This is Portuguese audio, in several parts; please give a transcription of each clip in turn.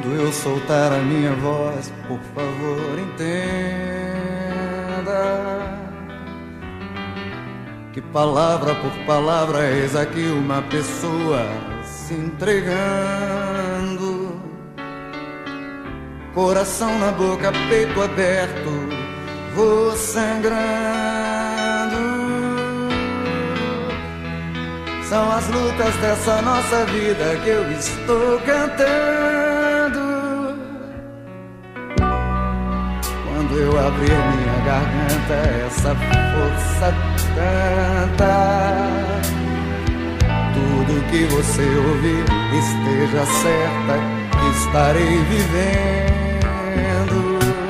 Quando eu soltar a minha voz, por favor, entenda que palavra por palavra eis aqui uma pessoa se entregando, coração na boca, peito aberto, vou sangrando. São as lutas dessa nossa vida que eu estou cantando. Quando eu abrir minha garganta, essa força tanta, tudo que você ouvir, esteja certa que estarei vivendo.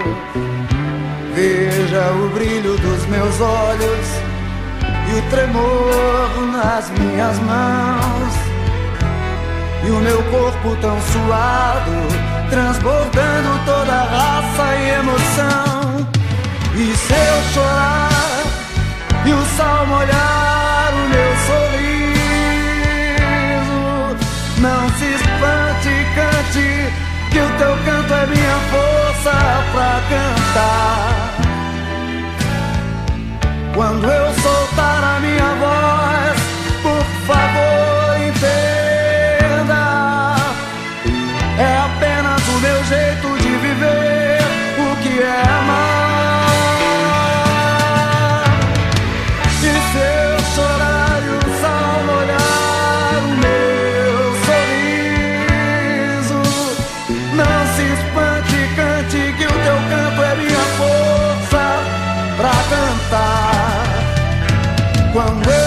Veja o brilho dos meus olhos e o tremor nas minhas mãos, e o meu corpo tão suado, transbordando toda a raça e emoção. E se eu chorar e o sol molhar o meu sorriso, não se espante, cante, que o teu canto é minha força pra cantar. Quando eu soltar a minha voz, por favor, entenda, é apenas o meu jeito de viver o que é amar. E se eu chorar e o sol molhar o meu sorriso, não se espante, cante, que o teu canto é minha força pra cantar. Quando